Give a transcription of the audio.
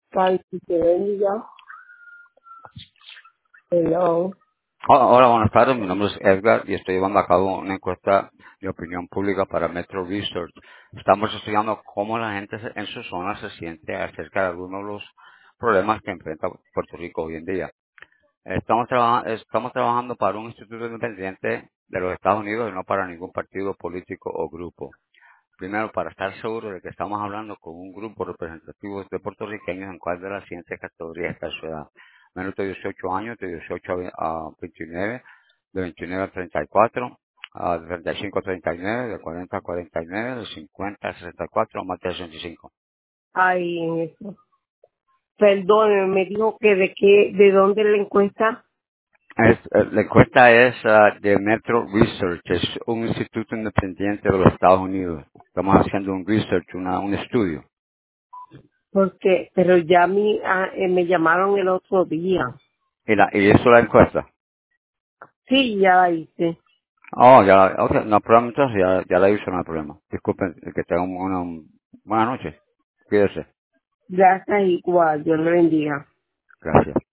Ay, si te bendiga. Hello. Hola, buenas tardes. Mi nombre es Edgar y estoy llevando a cabo una encuesta de opinión pública para Metro Research. Estamos estudiando cómo la gente en su zona se siente acerca de algunos de los problemas que enfrenta Puerto Rico hoy en día. Estamos trabajando para un instituto independiente de los Estados Unidos y no para ningún partido político o grupo. Primero, para estar seguro de que estamos hablando con un grupo representativo de puertorriqueños en cuál de las siguientes categorías está su edad. Menos de 18 años, de 18 a 29, de 29 a 34, de 35 a 39, de 40 a 49, de 50 a 64 o más de 65. Ay, en eso. Perdón, me dijo que de dónde la encuesta. La encuesta es de Metro Research, es un instituto independiente de los Estados Unidos. Estamos haciendo un research, un estudio. Porque, pero ya me llamaron el otro día. Y eso es la encuesta. Sí, ya la hice. Oh, ya, okay, no hay problema, entonces ya la hice, no hay problema. Disculpen, que tengan una buena noche. Cuídese. Gracias igual, Dios le bendiga. Gracias.